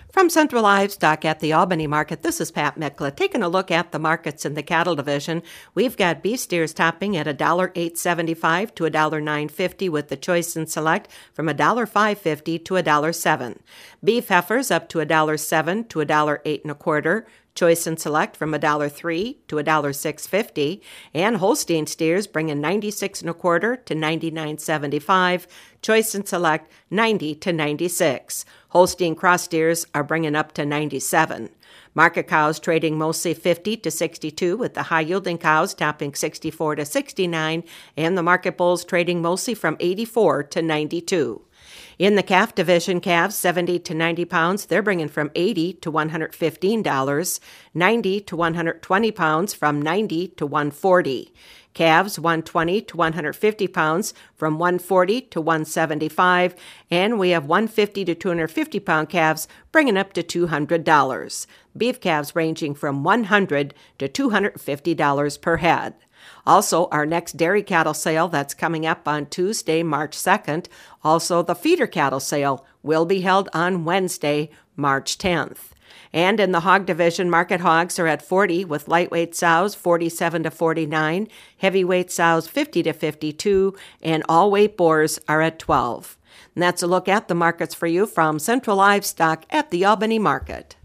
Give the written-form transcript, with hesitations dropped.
From Central Livestock at the Albany Market, this is Pat Mikla. Taking a look at the markets in the cattle division, we've got beef steers topping at $1.875 to $1.950 with the choice and select from $1.550 to $1.07. Beef heifers up to $1.07 to $1.0825. Choice and select from $1.03 to $1.650, and Holstein steers bringing 96.25 to 99.75. Choice and select 90 to 96. Holstein cross steers are bringing up to 97. Market cows trading mostly 50 to 62, with the high-yielding cows topping 64 to 69, and the market bulls trading mostly from 84 to 92. In the calf division, calves 70 to 90 pounds, they're bringing from $80 to $115, 90 to 120 pounds from $90 to $140. Calves 120 to 150 pounds from $140 to $175, and we have 150 to 250 pound calves bringing up to $200. Beef calves ranging from $100 to $250 per head. Also, our next dairy cattle sale that's coming up on Tuesday, March 2nd. Also, the feeder cattle sale will be held on Wednesday, March 10th. And in the hog division, market hogs are at 40, with lightweight sows 47 to 49, heavyweight sows 50 to 52, and all-weight boars are at 12. And that's a look at the markets for you from Central Livestock at the Albany Market.